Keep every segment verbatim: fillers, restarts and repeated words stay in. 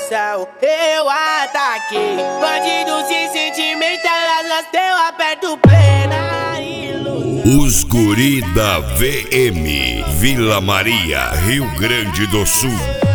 coração eu ataquei. Bandido sem sentimento, elas deu aperto plena ilusão. Os guri da V M, Vila Maria, Rio Grande do Sul.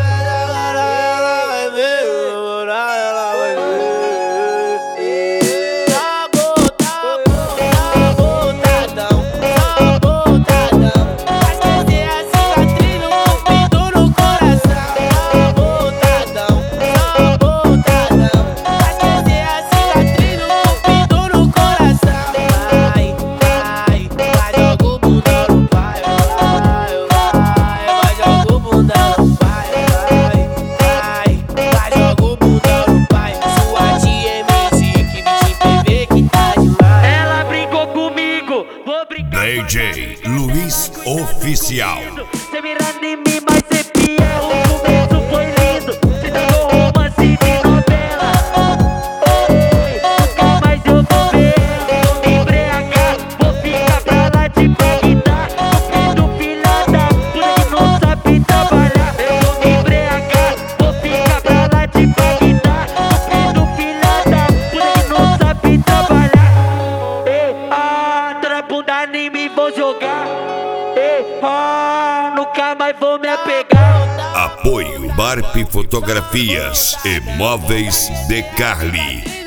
D J Luiz Oficial. Cê mirando em mim, mas cê fiel. O começo foi lindo, cê dando romance de novela. Oi, nunca mais eu vou ver. Vou me embriagar, vou ficar pra lá de Bagdá. Do filho da puta que não sabe trabalhar. Eu vou me embriagar, vou ficar pra lá de Bagdá. Do filho da puta que não sabe trabalhar. Ei, ah, tô na bunda nem me vou jogar. Ei, ah, nunca mais vou me apegar. Apoio Barp Fotografias e Móveis de Carli.